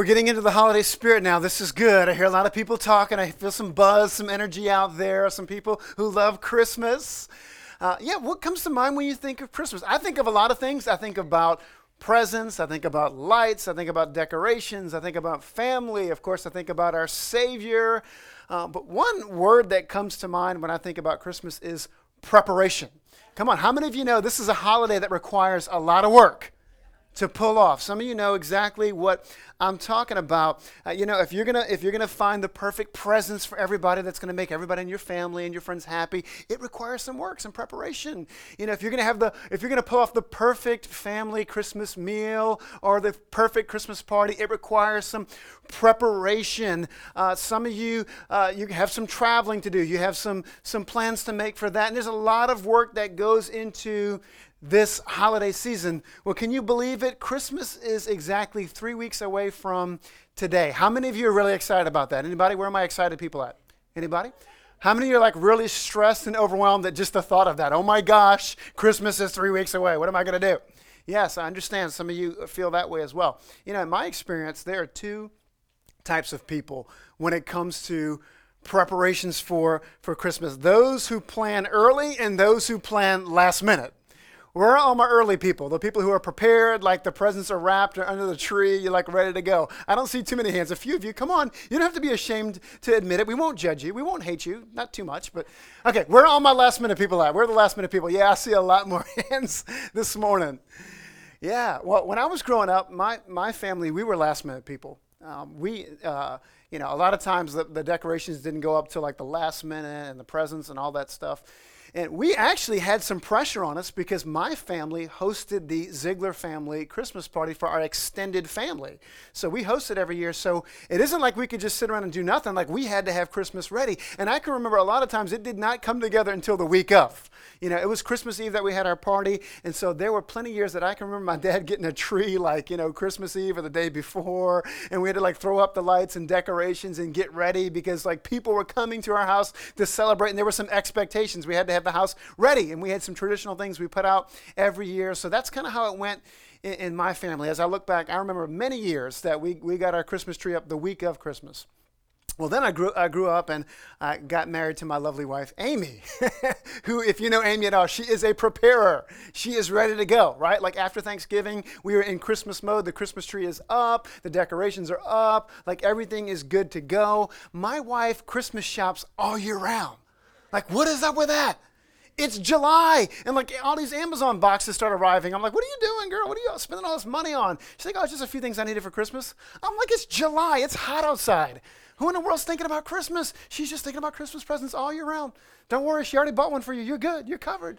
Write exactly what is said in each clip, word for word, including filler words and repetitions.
we're getting into the holiday spirit now. This is good. I hear a lot of people talking. I feel some buzz, some energy out there. Some people who love Christmas. Uh, yeah, what comes to mind when you think of Christmas? I think of a lot of things. I think about presents. I think about lights. I think about decorations. I think about family. Of course, I think about our Savior. Uh, but one word that comes to mind when I think about Christmas is preparation. Come on, how many of you know this is a holiday that requires a lot of work to pull off? Some of you know exactly what I'm talking about. Uh, you know, if you're gonna if you're gonna find the perfect presents for everybody that's gonna make everybody in your family and your friends happy, it requires some work, some preparation. You know, if you're gonna have the if you're gonna pull off the perfect family Christmas meal or the perfect Christmas party, it requires some preparation. Uh, some of you uh, you have some traveling to do. You have some some plans to make for that, and there's a lot of work that goes into this holiday season. Well, can you believe it? Christmas is exactly three weeks away from today. How many of you are really excited about that? Anybody? Where are my excited people at? Anybody? How many of you are like really stressed and overwhelmed at just the thought of that? Oh my gosh, Christmas is three weeks away. What am I going to do? Yes, I understand some of you feel that way as well. You know, in my experience, there are two types of people when it comes to preparations for, for Christmas. Those who plan early and those who plan last minute. Where are all my early people? The people who are prepared, like the presents are wrapped or under the tree, you're like ready to go. I don't see too many hands. A few of you, come on. You don't have to be ashamed to admit it. We won't judge you. We won't hate you. Not too much, but okay. Where are all my last minute people at? Where are the last minute people? Yeah, I see a lot more hands this morning. Yeah, well, when I was growing up, my, my family, we were last minute people. Um, we, uh, you know, a lot of times the, the decorations didn't go up till like the last minute and the presents and all that stuff. And we actually had some pressure on us because my family hosted the Ziegler family Christmas party for our extended family. So we host it every year. So it isn't like we could just sit around and do nothing. Like we had to have Christmas ready. And I can remember a lot of times it did not come together until the week of. You know, it was Christmas Eve that we had our party. And so there were plenty of years that I can remember my dad getting a tree like, you know, Christmas Eve or the day before. And we had to like throw up the lights and decorations and get ready because like people were coming to our house to celebrate. And there were some expectations. We had to have the house ready, and we had some traditional things we put out every year. So that's kind of how it went in, in my family. As I look back, I remember many years that we we got our Christmas tree up the week of Christmas. Well, then I grew I grew up and I got married to my lovely wife, Amy, who, if you know Amy at all, she is a preparer. She is ready to go, right? Like after Thanksgiving, we were in Christmas mode. The Christmas tree is up. The decorations are up. Like everything is good to go. My wife Christmas shops all year round. Like, what is up with that? It's July, and like all these Amazon boxes start arriving. I'm like, what are you doing, girl? What are you spending all this money on? She's like, oh, it's just a few things I needed for Christmas. I'm like, it's July. It's hot outside. Who in the world's thinking about Christmas? She's just thinking about Christmas presents all year round. Don't worry, she already bought one for you. You're good. You're covered.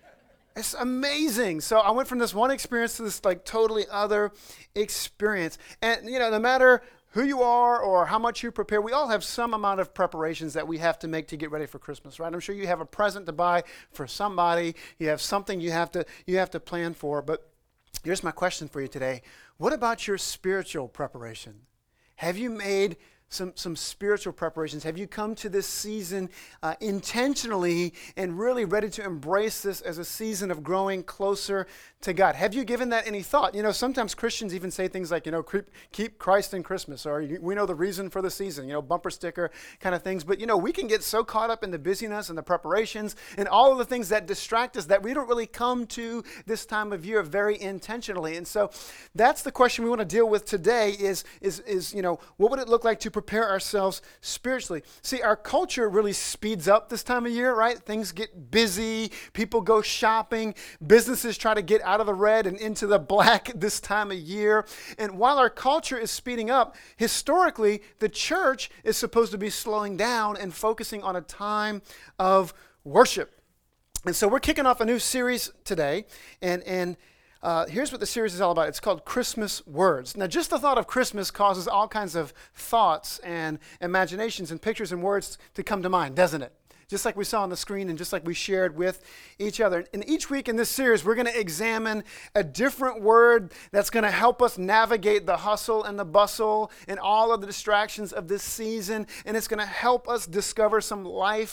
It's amazing. So I went from this one experience to this like totally other experience. And, you know, no matter who you are or how much you prepare, we all have some amount of preparations that we have to make to get ready for Christmas, right? I'm sure you have a present to buy for somebody. You have something you have to you have to plan for. But here's my question for you today. What about your spiritual preparation? Have you made some some spiritual preparations? Have you come to this season uh, intentionally and really ready to embrace this as a season of growing closer to God? Have you given that any thought? You know, sometimes Christians even say things like, you know, keep, keep Christ in Christmas, or we know the reason for the season, you know, bumper sticker kind of things. But, you know, we can get so caught up in the busyness and the preparations and all of the things that distract us that we don't really come to this time of year very intentionally. And so that's the question we want to deal with today is, is, is you know, what would it look like to prepare ourselves spiritually? See, our culture really speeds up this time of year, right? Things get busy. People go shopping. Businesses try to get out of the red and into the black this time of year. And while our culture is speeding up, historically, the church is supposed to be slowing down and focusing on a time of worship. And so we're kicking off a new series today. And, and Uh, here's what the series is all about. It's called Christmas Words. Now, just the thought of Christmas causes all kinds of thoughts and imaginations and pictures and words to come to mind, doesn't it? Just like we saw on the screen and just like we shared with each other. And each week in this series, we're going to examine a different word that's going to help us navigate the hustle and the bustle and all of the distractions of this season. And it's going to help us discover some life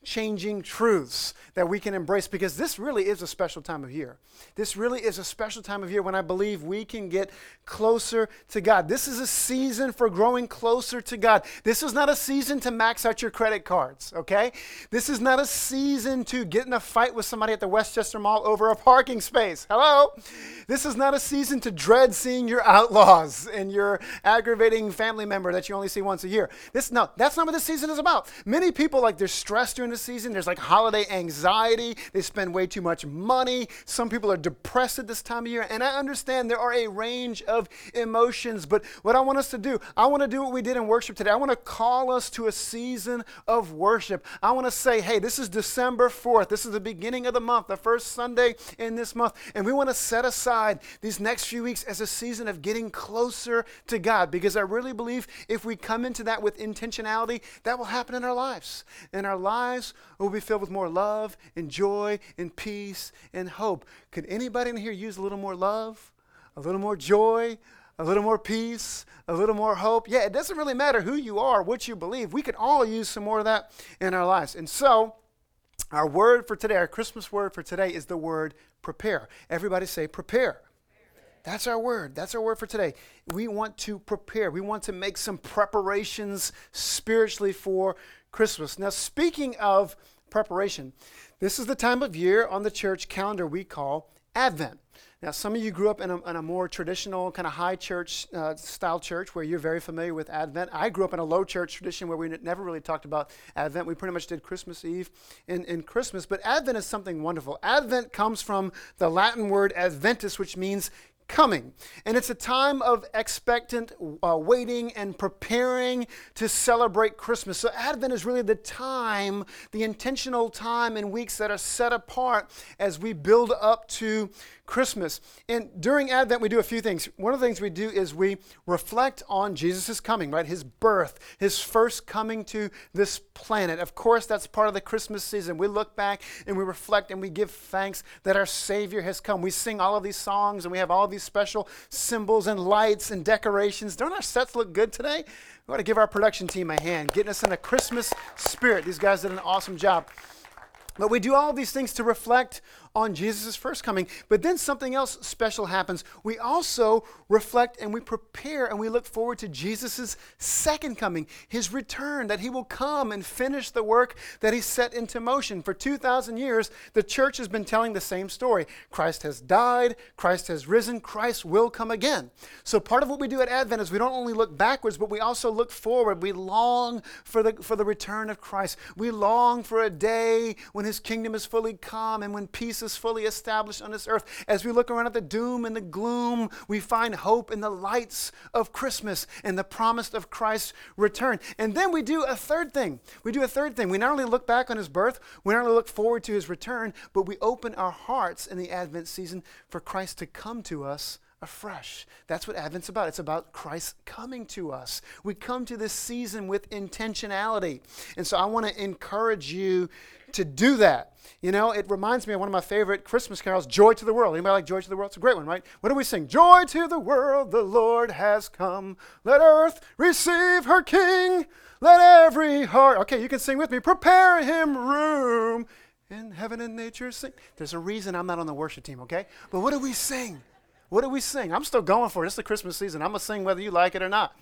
changing truths that we can embrace, because this really is a special time of year. This really is a special time of year when I believe we can get closer to God. This is a season for growing closer to God. This is not a season to max out your credit cards, okay? This is not a season to get in a fight with somebody at the Westchester Mall over a parking space. Hello? This is not a season to dread seeing your outlaws and your aggravating family member that you only see once a year. This no, that's not what this season is about. Many people, like, they're stressed during the season. There's like holiday anxiety. They spend way too much money. Some people are depressed at this time of year. And I understand there are a range of emotions. But what I want us to do, I want to do what we did in worship today. I want to call us to a season of worship. I want to say, hey, this is December fourth. This is the beginning of the month, the first Sunday in this month. And we want to set aside these next few weeks as a season of getting closer to God, because I really believe if we come into that with intentionality, that will happen in our lives. And our lives will be filled with more love and joy and peace and hope. Could anybody in here use a little more love, a little more joy, a little more peace, a little more hope? Yeah, it doesn't really matter who you are, what you believe. We could all use some more of that in our lives. And so our word for today, our Christmas word for today is the word prepare. Everybody say prepare. That's our word. That's our word for today. We want to prepare. We want to make some preparations spiritually for Christmas. Now, speaking of preparation, this is the time of year on the church calendar we call Advent. Now, some of you grew up in a, in a more traditional kind of high church uh, style church where you're very familiar with Advent. I grew up in a low church tradition where we n- never really talked about Advent. We pretty much did Christmas Eve and, and Christmas. But Advent is something wonderful. Advent comes from the Latin word adventus, which means coming. And it's a time of expectant uh, waiting and preparing to celebrate Christmas. So Advent is really the time, the intentional time and weeks that are set apart as we build up to Christmas. And during Advent, we do a few things. One of the things we do is we reflect on Jesus' coming, right? His birth, his first coming to this planet. Of course, that's part of the Christmas season. We look back and we reflect and we give thanks that our Savior has come. We sing all of these songs and we have all of these special symbols and lights and decorations. Don't our sets look good today? We want to give our production team a hand, getting us in a Christmas spirit. These guys did an awesome job. But we do all of these things to reflect on Jesus' first coming. But then something else special happens. We also reflect and we prepare and we look forward to Jesus' second coming, his return, that he will come and finish the work that he set into motion. For two thousand years, the church has been telling the same story. Christ has died, Christ has risen, Christ will come again. So part of what we do at Advent is we don't only look backwards, but we also look forward. We long for the, for the return of Christ. We long for a day when his kingdom is fully come and when peace is fully established on this earth. As we look around at the doom and the gloom, we find hope in the lights of Christmas and the promise of Christ's return. And then we do a third thing. We do a third thing. We not only look back on his birth, we not only look forward to his return, but we open our hearts in the Advent season for Christ to come to us afresh. That's what Advent's about. It's about Christ coming to us. We come to this season with intentionality. And so I want to encourage you to do that. You know, it reminds me of one of my favorite Christmas carols, Joy to the World. Anybody like Joy to the World? It's a great one, right? What do we sing? Joy to the world, the Lord has come. Let earth receive her King. Let every heart, okay, you can sing with me. Prepare him room in heaven and nature sing. There's a reason I'm not on the worship team, okay? But what do we sing? What do we sing? I'm still going for it. It's the Christmas season. I'm going to sing whether you like it or not.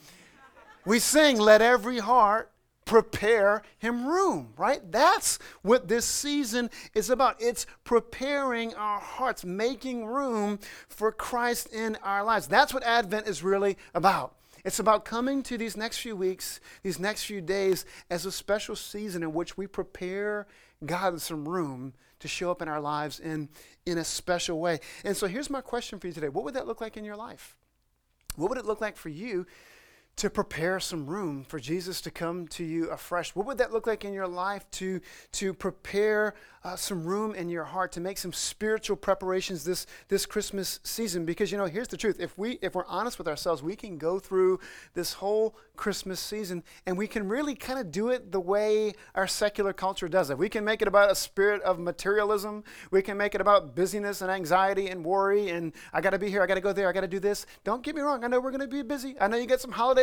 We sing, let every heart prepare him room, right? That's what this season is about. It's preparing our hearts, making room for Christ in our lives. That's what Advent is really about. It's about coming to these next few weeks, these next few days as a special season in which we prepare God some room to show up in our lives in, in a special way. And so here's my question for you today. What would that look like in your life? What would it look like for you to prepare some room for Jesus to come to you afresh? What would that look like in your life to, to prepare uh, some room in your heart, to make some spiritual preparations this, this Christmas season? Because, you know, here's the truth. If, we, if we're honest with ourselves, we can go through this whole Christmas season and we can really kind of do it the way our secular culture does it. We can make it about a spirit of materialism. We can make it about busyness and anxiety and worry and I got to be here, I got to go there, I got to do this. Don't get me wrong. I know we're going to be busy. I know you got some holiday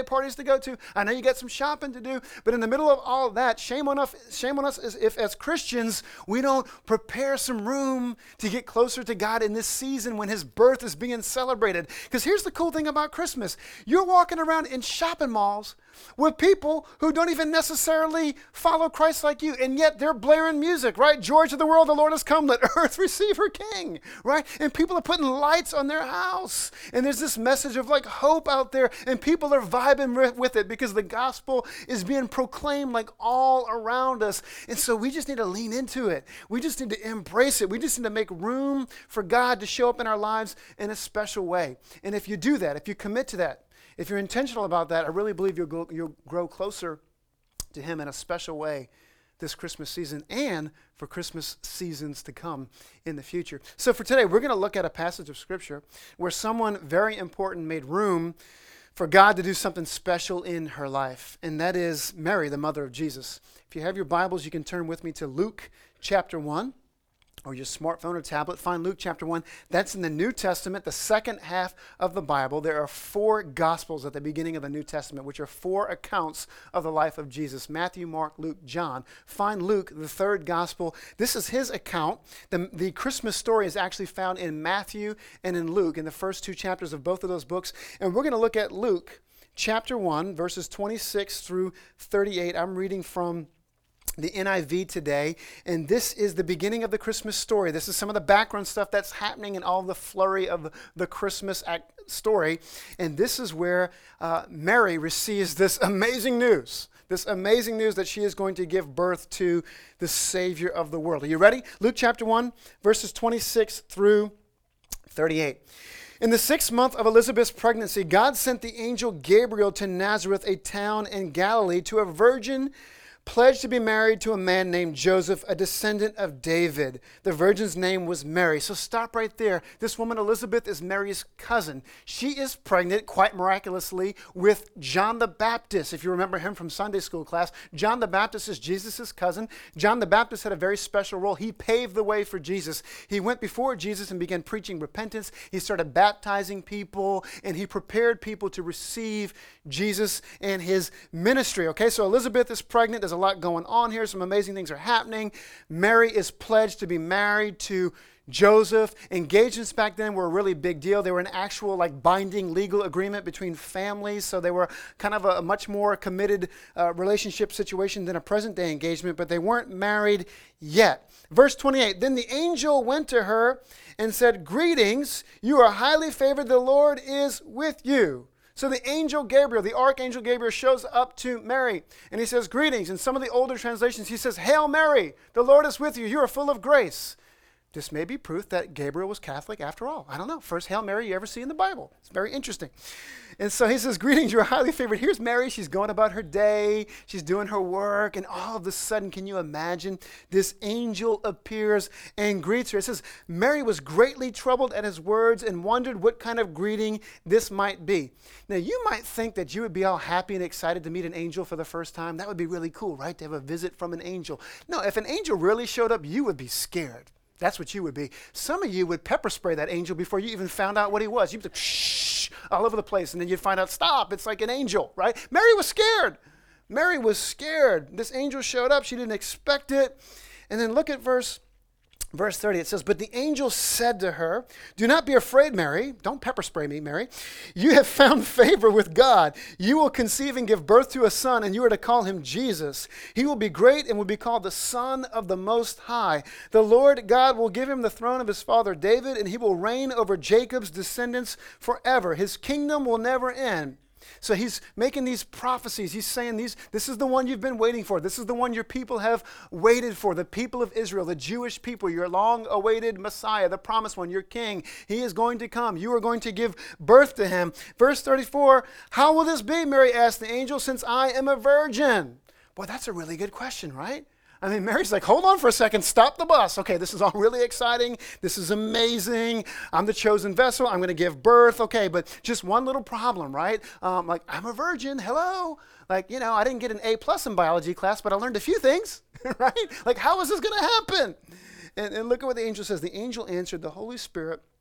parties to go to. I know you got some shopping to do. But in the middle of all of that, shame on us, shame on us as, if as Christians, we don't prepare some room to get closer to God in this season when his birth is being celebrated. Because here's the cool thing about Christmas. You're walking around in shopping malls with people who don't even necessarily follow Christ like you, and yet they're blaring music, right? Joy to the world, the Lord has come, let earth receive her King, right? And people are putting lights on their house, and there's this message of like hope out there, and people are vibing with it because the gospel is being proclaimed like all around us. And so we just need to lean into it. We just need to embrace it. We just need to make room for God to show up in our lives in a special way. And if you do that, if you commit to that, if you're intentional about that, I really believe you'll, go, you'll grow closer to him in a special way this Christmas season and for Christmas seasons to come in the future. So for today, we're going to look at a passage of Scripture where someone very important made room for God to do something special in her life, and that is Mary, the mother of Jesus. If you have your Bibles, you can turn with me to Luke chapter one. Or your smartphone or tablet, find Luke chapter one. That's in the New Testament, the second half of the Bible. There are four Gospels at the beginning of the New Testament, which are four accounts of the life of Jesus. Matthew, Mark, Luke, John. Find Luke, the third Gospel. This is his account. The, the Christmas story is actually found in Matthew and in Luke, in the first two chapters of both of those books. And we're going to look at Luke chapter one, verses twenty-six through thirty-eight. I'm reading from the N I V today, and this is the beginning of the Christmas story. This is some of the background stuff that's happening in all the flurry of the Christmas act story, and this is where uh, Mary receives this amazing news, this amazing news that she is going to give birth to the Savior of the world. Are you ready? Luke chapter one, verses twenty-six through thirty-eight. In the sixth month of Elizabeth's pregnancy, God sent the angel Gabriel to Nazareth, a town in Galilee, to a virgin pledged to be married to a man named Joseph, a descendant of David. The virgin's name was Mary. So stop right there. This woman, Elizabeth, is Mary's cousin. She is pregnant, quite miraculously, with John the Baptist. If you remember him from Sunday school class, John the Baptist is Jesus' cousin. John the Baptist had a very special role. He paved the way for Jesus. He went before Jesus and began preaching repentance. He started baptizing people, and he prepared people to receive Jesus and his ministry. Okay, so Elizabeth is pregnant. There's a lot going on here. Some amazing things are happening. Mary is pledged to be married to Joseph. Engagements back then were a really big deal. They were an actual like binding legal agreement between families. So they were kind of a, a much more committed uh, relationship situation than a present day engagement, but they weren't married yet. Verse twenty-eight, then the angel went to her and said, "Greetings, you are highly favored. The Lord is with you." So the angel Gabriel, the archangel Gabriel, shows up to Mary, and he says, "Greetings." In some of the older translations, he says, "Hail Mary, the Lord is with you. You are full of grace." This may be proof that Gabriel was Catholic after all. I don't know. First Hail Mary you ever see in the Bible. It's very interesting. And so he says, "Greetings, you are highly favored." Here's Mary. She's going about her day. She's doing her work. And all of a sudden, can you imagine? This angel appears and greets her. It says, Mary was greatly troubled at his words and wondered what kind of greeting this might be. Now, you might think that you would be all happy and excited to meet an angel for the first time. That would be really cool, right? To have a visit from an angel. No, if an angel really showed up, you would be scared. That's what you would be. Some of you would pepper spray that angel before you even found out what he was. You'd be like, shh, all over the place. And then you'd find out, stop, it's like an angel, right? Mary was scared. Mary was scared. This angel showed up. She didn't expect it. And then look at verse Verse thirty, it says, "But the angel said to her, 'Do not be afraid, Mary.'" Don't pepper spray me, Mary. "You have found favor with God. You will conceive and give birth to a son, and you are to call him Jesus. He will be great and will be called the Son of the Most High. The Lord God will give him the throne of his father David, and he will reign over Jacob's descendants forever. His kingdom will never end." So he's making these prophecies. He's saying these. This is the one you've been waiting for. This is the one your people have waited for. The people of Israel, the Jewish people, your long-awaited Messiah, the promised one, your king. He is going to come. You are going to give birth to him. Verse thirty-four, "How will this be?" Mary asked the angel, "since I am a virgin?" Boy, that's a really good question, right? I mean, Mary's like, hold on for a second, stop the bus. Okay, this is all really exciting. This is amazing. I'm the chosen vessel. I'm going to give birth. Okay, but just one little problem, right? Um, like, I'm a virgin. Hello. Like, you know, I didn't get an A plus in biology class, but I learned a few things, right? Like, how is this going to happen? And, and look at what the angel says. The angel answered, "The Holy Spirit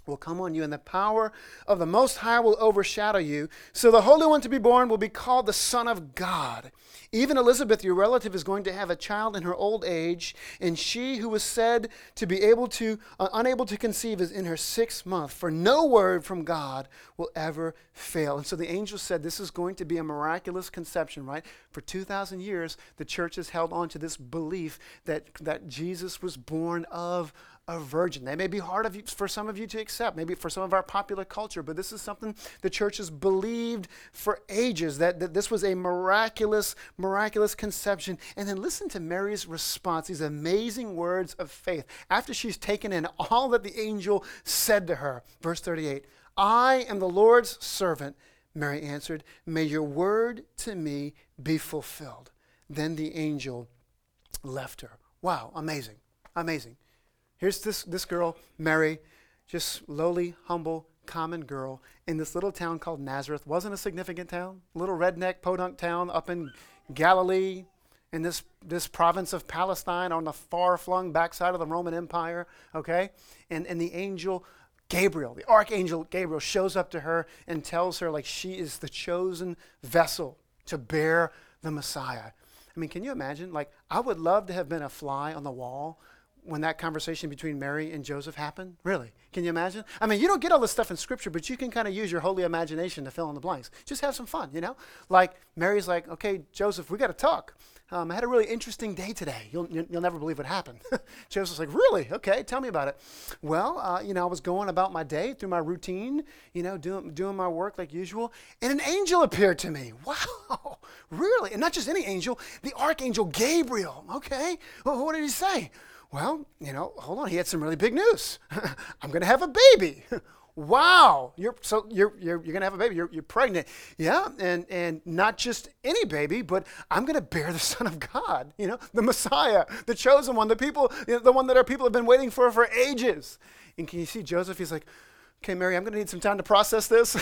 will come on you, and the power of the Most High will overshadow you. So the Holy One to be born will be called the Son of God. Even Elizabeth, your relative, is going to have a child in her old age, and she who was said to be able to, uh, unable to conceive is in her sixth month, for no word from God will ever fail. And so the angel said this is going to be a miraculous conception, right? For two thousand years, the church has held on to this belief that, that Jesus was born of a virgin. That may be hard of you, for some of you to accept, maybe for some of our popular culture, but this is something the church has believed for ages, that, that this was a miraculous, miraculous conception. And then listen to Mary's response, these amazing words of faith, after she's taken in all that the angel said to her. Verse thirty-eight, I am the Lord's servant, Mary answered. May your word to me be fulfilled. Then the angel left her. Wow, amazing, amazing. Here's this, this girl, Mary, just lowly, humble, common girl in this little town called Nazareth. Wasn't a significant town. Little redneck podunk town up in Galilee in this, this province of Palestine on the far-flung backside of the Roman Empire, okay? And, and the angel Gabriel, the archangel Gabriel, shows up to her and tells her like she is the chosen vessel to bear the Messiah. I mean, can you imagine? Like, I would love to have been a fly on the wall when that conversation between Mary and Joseph happened. Really? Can you imagine? I mean, you don't get all this stuff in Scripture, but you can kind of use your holy imagination to fill in the blanks. Just have some fun, you know? Like, Mary's like, okay, Joseph, we got to talk. Um, I had a really interesting day today. You'll, you'll never believe what happened. Joseph's like, really? Okay, tell me about it. Well, uh, you know, I was going about my day through my routine, you know, doing, doing my work like usual, and an angel appeared to me. Wow, really? And not just any angel, the archangel Gabriel. Okay, well, what did he say? Well, you know, hold on. He had some really big news. I'm going to have a baby. Wow. You're so you're you're you're going to have a baby. You're you're pregnant. Yeah, and and not just any baby, but I'm going to bear the Son of God, you know, the Messiah, the chosen one, the people, you know, the one that our people have been waiting for for ages. And can you see Joseph? He's like, "Okay, Mary, I'm going to need some time to process this."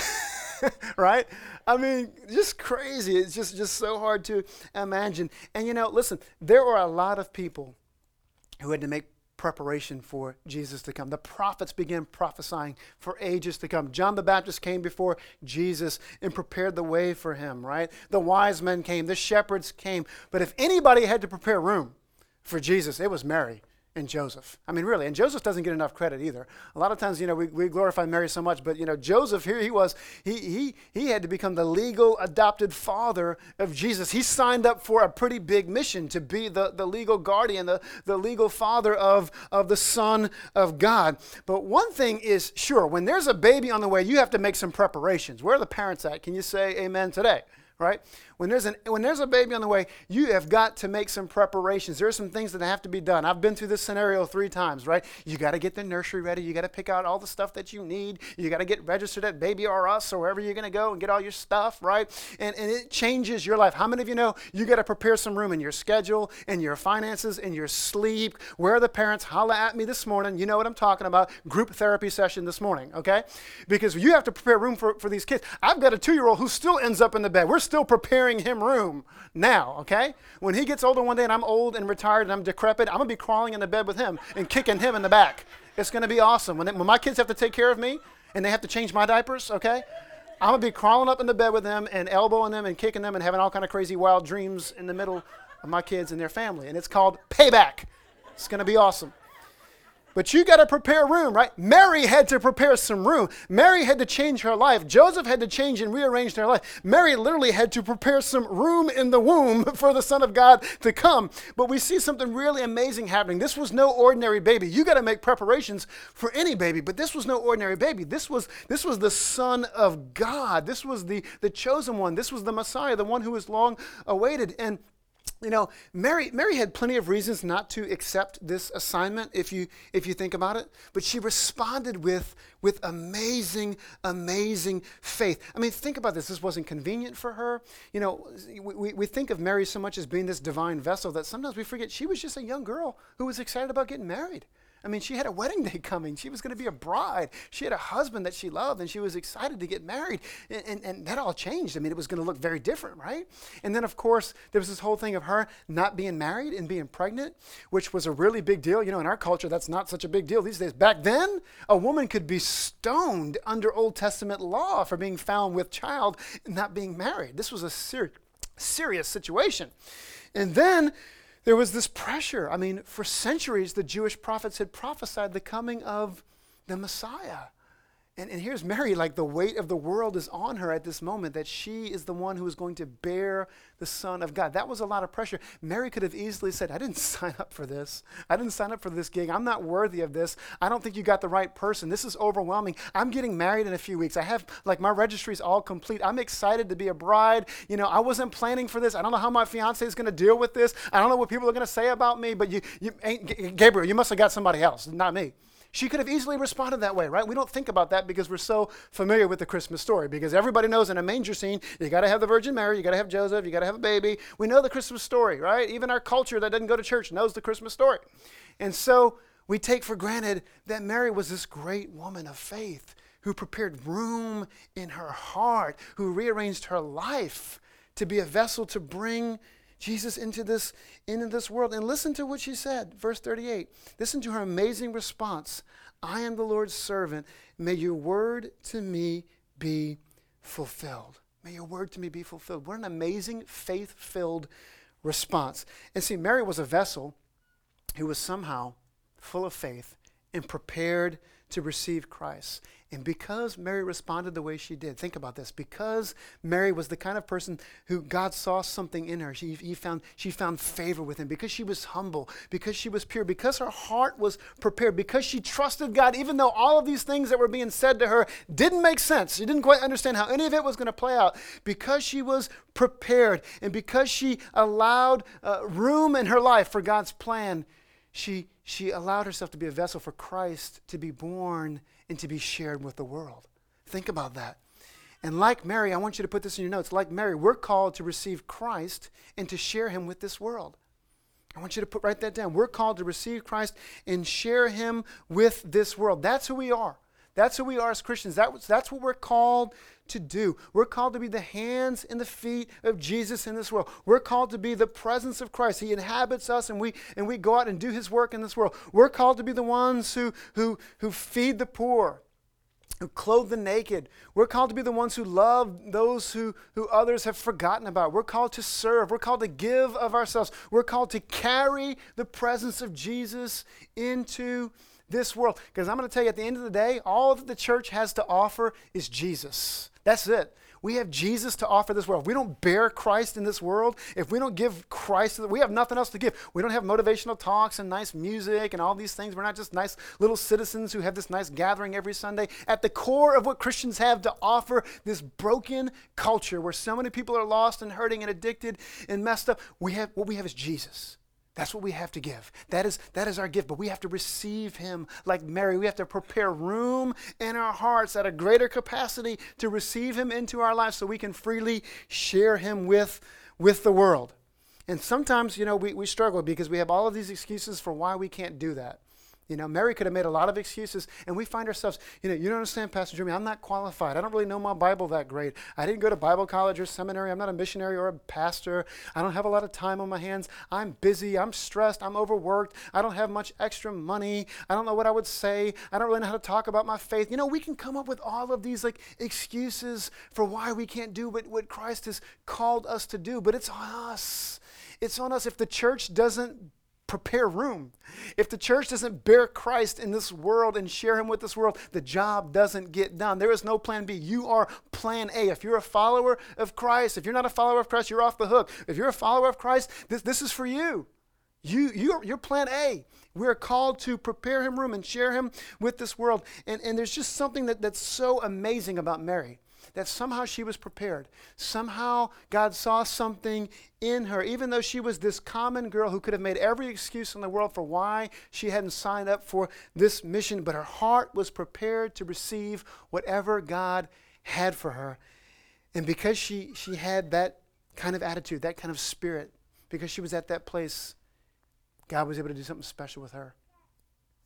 Right? I mean, just crazy. It's just just so hard to imagine. And you know, listen, there are a lot of people who had to make preparation for Jesus to come. The prophets began prophesying for ages to come. John the Baptist came before Jesus and prepared the way for him, right? The wise men came, the shepherds came. But if anybody had to prepare room for Jesus, it was Mary and Joseph. I mean, really, and Joseph doesn't get enough credit either. A lot of times, you know, we, we glorify Mary so much, but, you know, Joseph, here he was, he, he, he had to become the legal adopted father of Jesus. He signed up for a pretty big mission to be the, the legal guardian, the, the legal father of, of the Son of God. But one thing is sure, when there's a baby on the way, you have to make some preparations. Where are the parents at? Can you say amen today? Right? When there's an when there's a baby on the way, you have got to make some preparations. There are some things that have to be done. I've been through this scenario three times, right? You got to get the nursery ready. You got to pick out all the stuff that you need. You got to get registered at Baby R Us or wherever you're going to go and get all your stuff, right? And, and it changes your life. How many of you know you got to prepare some room in your schedule, in your finances, in your sleep? Where are the parents? Holla at me this morning. You know what I'm talking about. Group therapy session this morning, okay? Because you have to prepare room for, for these kids. I've got a two-year-old who still ends up in the bed. We're still preparing him room now, okay? When he gets older one day and I'm old and retired and I'm decrepit, I'm going to be crawling in the bed with him and kicking him in the back. It's going to be awesome. When, they, when my kids have to take care of me and they have to change my diapers, okay? I'm going to be crawling up in the bed with them and elbowing them and kicking them and having all kind of crazy wild dreams in the middle of my kids and their family. And it's called payback. It's going to be awesome. But you got to prepare room, right? Mary had to prepare some room. Mary had to change her life. Joseph had to change and rearrange their life. Mary literally had to prepare some room in the womb for the Son of God to come. But we see something really amazing happening. This was no ordinary baby. You got to make preparations for any baby, but this was no ordinary baby. This was this was the Son of God. This was the, the chosen one. This was the Messiah, the one who was long awaited. And you know, Mary Mary had plenty of reasons not to accept this assignment, if you if you think about it. But she responded with, with amazing, amazing faith. I mean, think about this. This wasn't convenient for her. You know, we, we think of Mary so much as being this divine vessel that sometimes we forget she was just a young girl who was excited about getting married. I mean, she had a wedding day coming. She was going to be a bride. She had a husband that she loved, and she was excited to get married. And, and, and that all changed. I mean, it was going to look very different, right? And then, of course, there was this whole thing of her not being married and being pregnant, which was a really big deal. You know, in our culture, that's not such a big deal these days. Back then, a woman could be stoned under Old Testament law for being found with child and not being married. This was a ser- serious situation. And then there was this pressure. I mean, for centuries, the Jewish prophets had prophesied the coming of the Messiah. And, and here's Mary, like the weight of the world is on her at this moment, that she is the one who is going to bear the Son of God. That was a lot of pressure. Mary could have easily said, I didn't sign up for this. I didn't sign up for this gig. I'm not worthy of this. I don't think you got the right person. This is overwhelming. I'm getting married in a few weeks. I have, like, my registry's all complete. I'm excited to be a bride. You know, I wasn't planning for this. I don't know how my fiance is going to deal with this. I don't know what people are going to say about me, but you, you ain't, Gabriel, you must have got somebody else, not me. She could have easily responded that way, right? We don't think about that because we're so familiar with the Christmas story, because everybody knows in a manger scene, you got to have the Virgin Mary, you got to have Joseph, you got to have a baby. We know the Christmas story, right? Even our culture that doesn't go to church knows the Christmas story. And so we take for granted that Mary was this great woman of faith who prepared room in her heart, who rearranged her life to be a vessel to bring Jesus into this, into this world. And listen to what she said, verse thirty-eight. Listen to her amazing response. I am the Lord's servant. May your word to me be fulfilled. May your word to me be fulfilled. What an amazing, faith-filled response. And see, Mary was a vessel who was somehow full of faith and prepared to receive Christ. And because Mary responded the way she did, think about this, because Mary was the kind of person who God saw something in her, she, he found, she found favor with him, because she was humble, because she was pure, because her heart was prepared, because she trusted God, even though all of these things that were being said to her didn't make sense. She didn't quite understand how any of it was going to play out. Because she was prepared, and because she allowed uh, room in her life for God's plan, She, she allowed herself to be a vessel for Christ to be born and to be shared with the world. Think about that. And like Mary, I want you to put this in your notes. Like Mary, we're called to receive Christ and to share him with this world. I want you to put write that down. We're called to receive Christ and share him with this world. That's who we are. That's who we are as Christians. That, that's what we're called to do. We're called to be the hands and the feet of Jesus in this world. We're called to be the presence of Christ. He inhabits us, and we and we go out and do his work in this world. We're called to be the ones who who who feed the poor, who clothe the naked. We're called to be the ones who love those who, who others have forgotten about. We're called to serve. We're called to give of ourselves. We're called to carry the presence of Jesus into this world. Because I'm going to tell you, at the end of the day, all that the church has to offer is Jesus. That's it. We have Jesus to offer this world. If we don't bear Christ in this world, if we don't give Christ, we have nothing else to give. We don't have motivational talks and nice music and all these things. We're not just nice little citizens who have this nice gathering every Sunday. At the core of what Christians have to offer, this broken culture where so many people are lost and hurting and addicted and messed up, we have what we have is Jesus. That's what we have to give. That is, that is our gift, but we have to receive him like Mary. We have to prepare room in our hearts at a greater capacity to receive him into our lives so we can freely share him with, with the world. And sometimes, you know, we, we struggle because we have all of these excuses for why we can't do that. You know, Mary could have made a lot of excuses, and we find ourselves, you know, you don't understand, Pastor Jeremy, I'm not qualified. I don't really know my Bible that great. I didn't go to Bible college or seminary. I'm not a missionary or a pastor. I don't have a lot of time on my hands. I'm busy. I'm stressed. I'm overworked. I don't have much extra money. I don't know what I would say. I don't really know how to talk about my faith. You know, we can come up with all of these like excuses for why we can't do what, what Christ has called us to do, but it's on us. It's on us. If the church doesn't prepare room, if the church doesn't bear Christ in this world and share him with this world, the job doesn't get done. There is no plan B. You are plan A. If you're a follower of Christ, if you're not a follower of Christ, you're off the hook. If you're a follower of Christ, this, this is for you. You, you're, you're plan A. We're called to prepare him room and share him with this world. And, and there's just something that, that's so amazing about Mary, that somehow she was prepared. Somehow God saw something in her, even though she was this common girl who could have made every excuse in the world for why she hadn't signed up for this mission, but her heart was prepared to receive whatever God had for her. And because she, she had that kind of attitude, that kind of spirit, because she was at that place, God was able to do something special with her.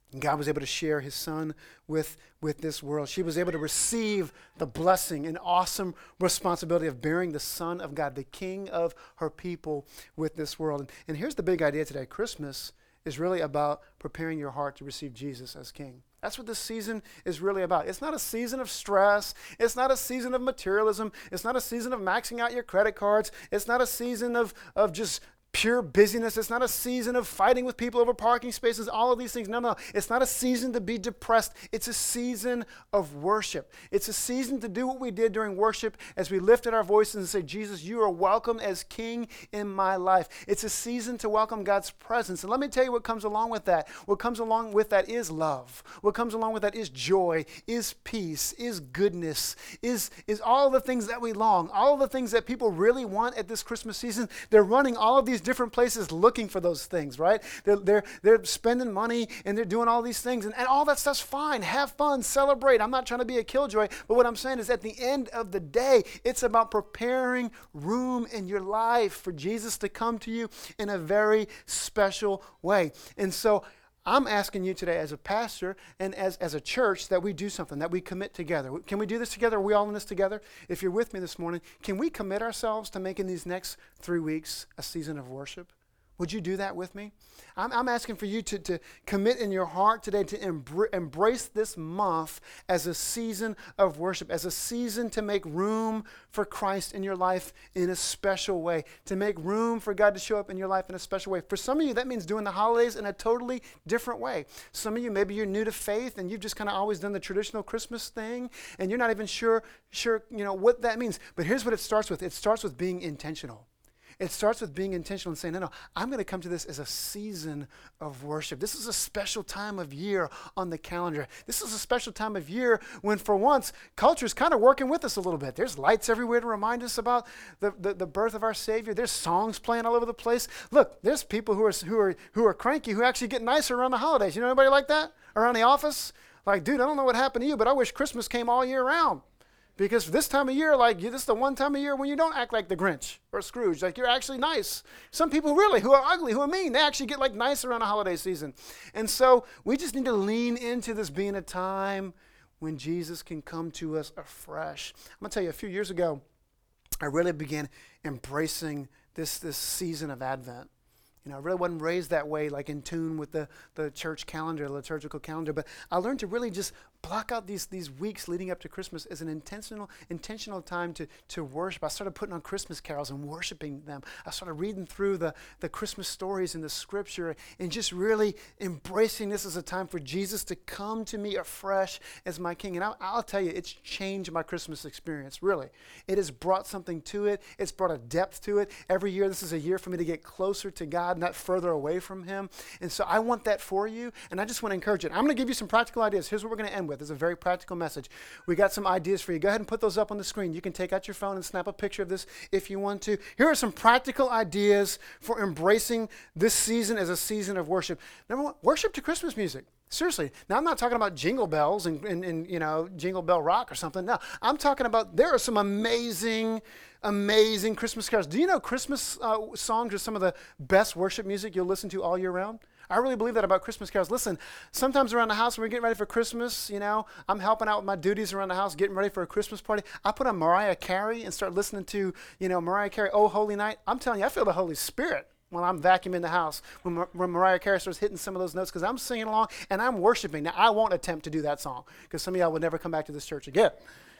And God was able to share his son with, with this world. She was able to receive the blessing and awesome responsibility of bearing the Son of God, the King of her people, with this world. And, and here's the big idea today. Christmas is really about preparing your heart to receive Jesus as King. That's what this season is really about. It's not a season of stress. It's not a season of materialism. It's not a season of maxing out your credit cards. It's not a season of, of just pure busyness. It's not a season of fighting with people over parking spaces, all of these things. No, no. It's not a season to be depressed. It's a season of worship. It's a season to do what we did during worship as we lifted our voices and said, Jesus, you are welcome as King in my life. It's a season to welcome God's presence. And let me tell you what comes along with that. What comes along with that is love. What comes along with that is joy, is peace, is goodness, is, is all the things that we long, all the things that people really want at this Christmas season. They're running all of these different places looking for those things, right? They're, they're, they're spending money and they're doing all these things, and, and all that stuff's fine. Have fun, celebrate. I'm not trying to be a killjoy, but what I'm saying is at the end of the day, it's about preparing room in your life for Jesus to come to you in a very special way. And so I'm asking you today as a pastor and as, as a church that we do something, that we commit together. Can we do this together? Are we all in this together? If you're with me this morning, can we commit ourselves to making these next three weeks a season of worship? Would you do that with me? I'm, I'm asking for you to, to commit in your heart today to embr- embrace this month as a season of worship, as a season to make room for Christ in your life in a special way, to make room for God to show up in your life in a special way. For some of you, that means doing the holidays in a totally different way. Some of you, maybe you're new to faith and you've just kind of always done the traditional Christmas thing and you're not even sure, sure, you know, what that means. But here's what it starts with. It starts with being intentional. It starts with being intentional and saying, no, no, I'm going to come to this as a season of worship. This is a special time of year on the calendar. This is a special time of year when, for once, culture's kind of working with us a little bit. There's lights everywhere to remind us about the, the, the birth of our Savior. There's songs playing all over the place. Look, there's people who are, who are, who are cranky who actually get nicer around the holidays. You know anybody like that? Around the office? Like, dude, I don't know what happened to you, but I wish Christmas came all year round. Because this time of year, like, this is the one time of year when you don't act like the Grinch or Scrooge. Like, you're actually nice. Some people really, who are ugly, who are mean, they actually get, like, nice around the holiday season. And so we just need to lean into this being a time when Jesus can come to us afresh. I'm going to tell you, a few years ago, I really began embracing this, this season of Advent. You know, I really wasn't raised that way, like in tune with the, the church calendar, the liturgical calendar, but I learned to really just block out these these weeks leading up to Christmas as an intentional intentional time to, to worship. I started putting on Christmas carols and worshiping them. I started reading through the, the Christmas stories in the scripture and just really embracing this as a time for Jesus to come to me afresh as my King. And I'll, I'll tell you, it's changed my Christmas experience, really. It has brought something to it. It's brought a depth to it. Every year, this is a year for me to get closer to God, not further away from him. And so I want that for you, and I just want to encourage it. I'm going to give you some practical ideas. Here's what we're going to end with. It's a very practical message. We got some ideas for you. Go ahead and put those up on the screen. You can take out your phone and snap a picture of this if you want to. Here are some practical ideas for embracing this season as a season of worship. Number one, worship to Christmas music. Seriously. Now, I'm not talking about jingle bells and, and, and, you know, Jingle Bell Rock or something. No, I'm talking about there are some amazing, amazing Christmas carols. Do you know Christmas uh, songs are some of the best worship music you'll listen to all year round? I really believe that about Christmas carols. Listen, sometimes around the house when we're getting ready for Christmas, you know, I'm helping out with my duties around the house, getting ready for a Christmas party. I put on Mariah Carey and start listening to, you know, Mariah Carey, Oh Holy Night. I'm telling you, I feel the Holy Spirit when I'm vacuuming the house, when, Mar- when Mariah Carey starts hitting some of those notes, because I'm singing along and I'm worshiping. Now, I won't attempt to do that song because some of y'all would never come back to this church again.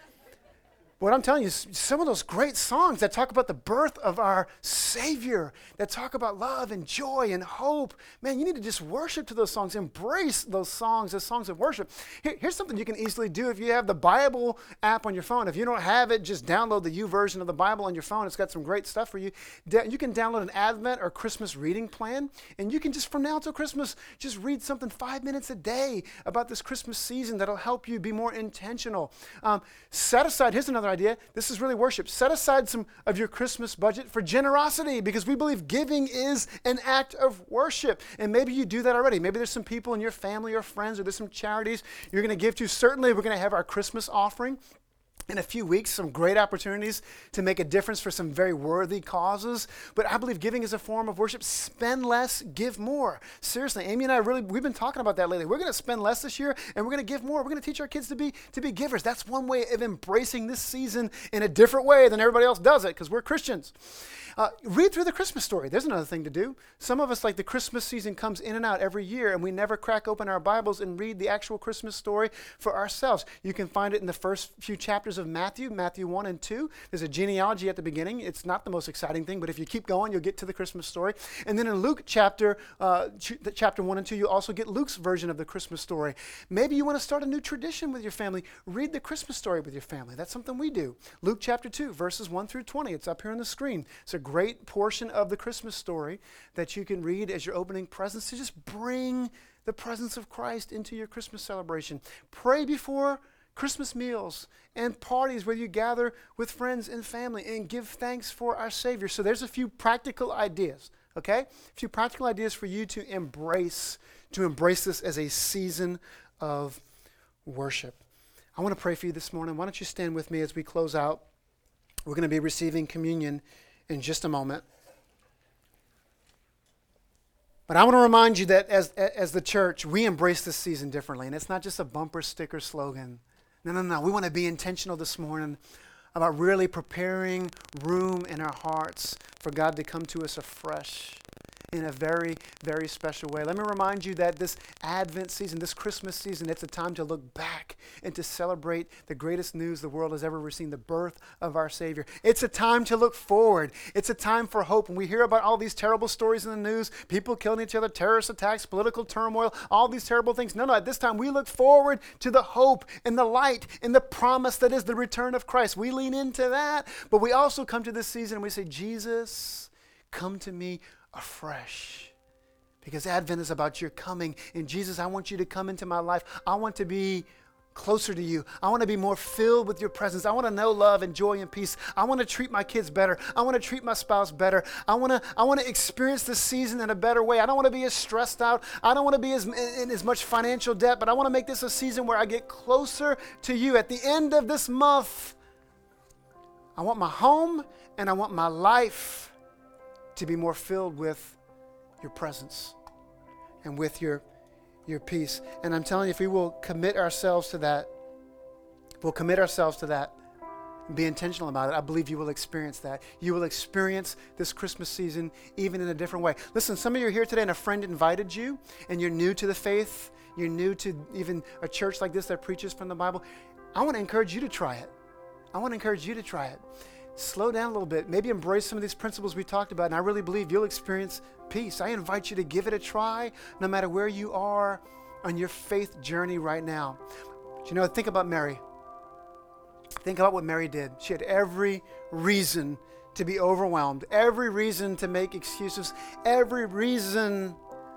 What I'm telling you is some of those great songs that talk about the birth of our Savior, that talk about love and joy and hope. Man, you need to just worship to those songs. Embrace those songs as songs of worship. Here, here's something you can easily do if you have the Bible app on your phone. If you don't have it, just download the U version of the Bible on your phone. It's got some great stuff for you. Da- you can download an Advent or Christmas reading plan, and you can just from now until Christmas, just read something five minutes a day about this Christmas season that'll help you be more intentional. Um, set aside, here's another idea. This is really worship. Set aside some of your Christmas budget for generosity because we believe giving is an act of worship. And maybe you do that already. Maybe there's some people in your family or friends or there's some charities you're going to give to. Certainly, we're going to have our Christmas offering in a few weeks, some great opportunities to make a difference for some very worthy causes. But I believe giving is a form of worship. Spend less, give more. Seriously, Amy and I really, we've been talking about that lately. We're going to spend less this year and we're going to give more. We're going to teach our kids to be, to be givers. That's one way of embracing this season in a different way than everybody else does it, because we're Christians. Uh, read through the Christmas story. There's another thing to do. Some of us, like, the Christmas season comes in and out every year, and we never crack open our Bibles and read the actual Christmas story for ourselves. You can find it in the first few chapters of Matthew, Matthew one and two. There's a genealogy at the beginning. It's not the most exciting thing, but if you keep going, you'll get to the Christmas story. And then in Luke chapter, uh, ch- chapter one and two, you also get Luke's version of the Christmas story. Maybe you want to start a new tradition with your family. Read the Christmas story with your family. That's something we do. Luke chapter two, verses one through twenty. It's up here on the screen. It's a great portion of the Christmas story that you can read as you're opening presents to just bring the presence of Christ into your Christmas celebration. Pray before Christmas meals and parties where you gather with friends and family and give thanks for our Savior. So there's a few practical ideas, okay? A few practical ideas for you to embrace, to embrace this as a season of worship. I want to pray for you this morning. Why don't you stand with me as we close out? We're going to be receiving communion in just a moment. But I want to remind you that as, as the church, we embrace this season differently. And it's not just a bumper sticker slogan. No, no, no. We want to be intentional this morning about really preparing room in our hearts for God to come to us afresh in a very, very special way. Let me remind you that this Advent season, this Christmas season, it's a time to look back and to celebrate the greatest news the world has ever received, the birth of our Savior. It's a time to look forward. It's a time for hope. When we hear about all these terrible stories in the news, people killing each other, terrorist attacks, political turmoil, all these terrible things. No, no, at this time we look forward to the hope and the light and the promise that is the return of Christ. We lean into that, but we also come to this season and we say, Jesus, come to me afresh, because Advent is about your coming. And Jesus, I want you to come into my life. I want to be closer to you. I want to be more filled with your presence. I want to know love and joy and peace. I want to treat my kids better. I want to treat my spouse better. I want to I want to experience this season in a better way. I don't want to be as stressed out. I don't want to be as in as much financial debt, but I want to make this a season where I get closer to you. At the end of this month, I want my home and I want my life to be more filled with your presence and with your, your peace. And I'm telling you, if we will commit ourselves to that, we'll commit ourselves to that and be intentional about it, I believe you will experience that. You will experience this Christmas season even in a different way. Listen, some of you are here today and a friend invited you and you're new to the faith. You're new to even a church like this that preaches from the Bible. I want to encourage you to try it. I want to encourage you to try it. Slow down a little bit. Maybe embrace some of these principles we talked about, and I really believe you'll experience peace. I invite you to give it a try, no matter where you are on your faith journey right now. But you know, think about Mary. Think about what Mary did. She had every reason to be overwhelmed, every reason to make excuses, every reason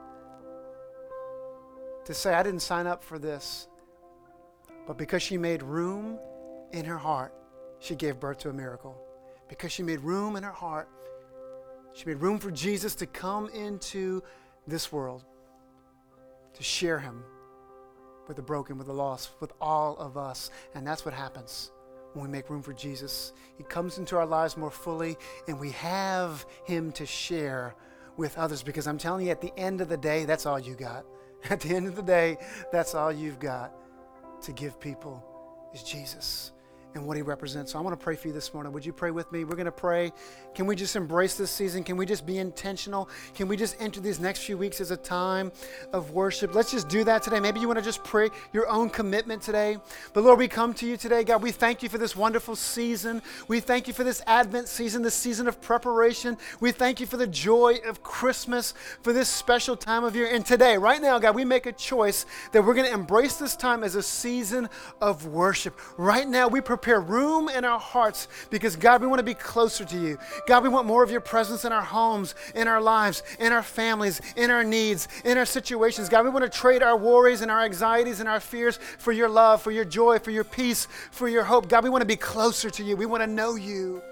to say, I didn't sign up for this. But because she made room in her heart, she gave birth to a miracle. Because she made room in her heart, she made room for Jesus to come into this world, to share him with the broken, with the lost, with all of us. And that's what happens when we make room for Jesus. He comes into our lives more fully, and we have him to share with others. Because I'm telling you, at the end of the day, that's all you got. At the end of the day, that's all you've got to give people is Jesus and what he represents. So I want to pray for you this morning. Would you pray with me? We're going to pray. Can we just embrace this season? Can we just be intentional? Can we just enter these next few weeks as a time of worship? Let's just do that today. Maybe you want to just pray your own commitment today. But Lord, we come to you today. God, we thank you for this wonderful season. We thank you for this Advent season, this season of preparation. We thank you for the joy of Christmas, for this special time of year. And today, right now, God, we make a choice that we're going to embrace this time as a season of worship. Right now, we prepare Prepare room in our hearts because, God, we want to be closer to you. God, we want more of your presence in our homes, in our lives, in our families, in our needs, in our situations. God, we want to trade our worries and our anxieties and our fears for your love, for your joy, for your peace, for your hope. God, we want to be closer to you. We want to know you.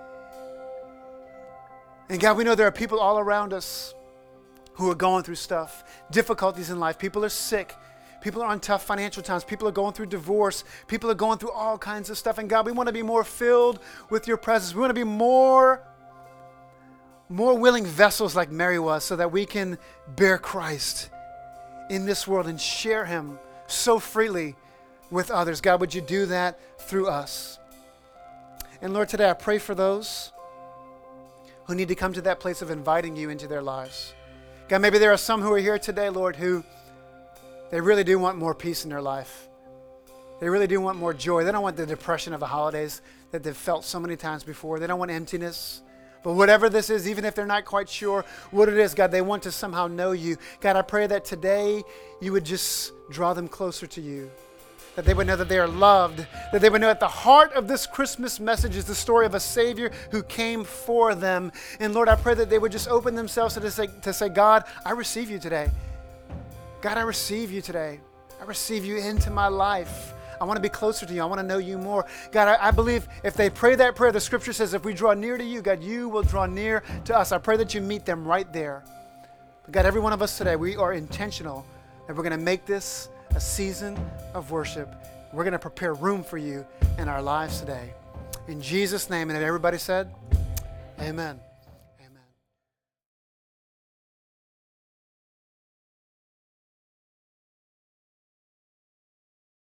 And God, we know there are people all around us who are going through stuff, difficulties in life. People are sick. People are on tough financial times. People are going through divorce. People are going through all kinds of stuff. And God, we want to be more filled with your presence. We want to be more, more willing vessels like Mary was so that we can bear Christ in this world and share him so freely with others. God, would you do that through us? And Lord, today I pray for those who need to come to that place of inviting you into their lives. God, maybe there are some who are here today, Lord, who they really do want more peace in their life. They really do want more joy. They don't want the depression of the holidays that they've felt so many times before. They don't want emptiness. But whatever this is, even if they're not quite sure what it is, God, they want to somehow know you. God, I pray that today you would just draw them closer to you. That they would know that they are loved. That they would know at the heart of this Christmas message is the story of a Savior who came for them. And Lord, I pray that they would just open themselves to say, to say, God, I receive you today. God, I receive you today. I receive you into my life. I want to be closer to you. I want to know you more. God, I, I believe if they pray that prayer, the scripture says if we draw near to you, God, you will draw near to us. I pray that you meet them right there. But God, every one of us today, we are intentional that we're going to make this a season of worship. We're going to prepare room for you in our lives today. In Jesus' name, and everybody said, amen.